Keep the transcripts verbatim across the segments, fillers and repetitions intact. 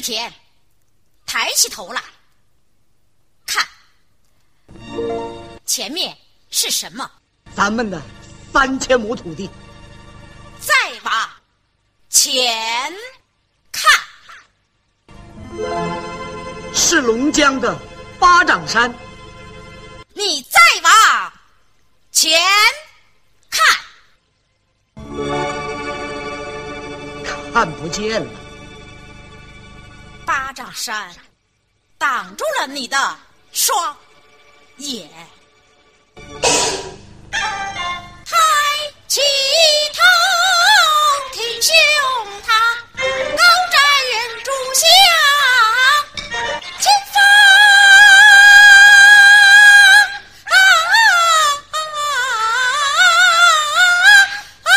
天，抬起头来，看，前面是什么？ 咱们的三千亩土地。 再往前看， 是龙江的巴掌山。 你再往前看， 看不见了。 巴掌山挡住了你的双眼。抬起头，挺胸膛，高瞻远瞩向前方。啊啊啊啊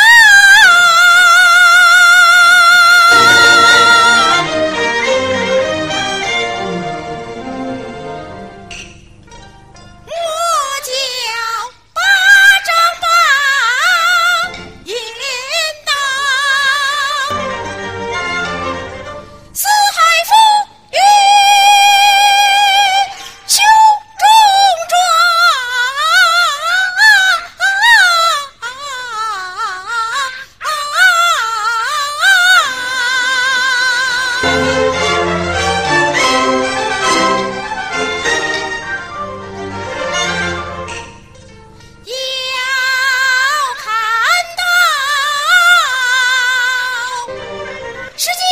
我叫巴掌把眼当，四海风雨胸中装。要看到世界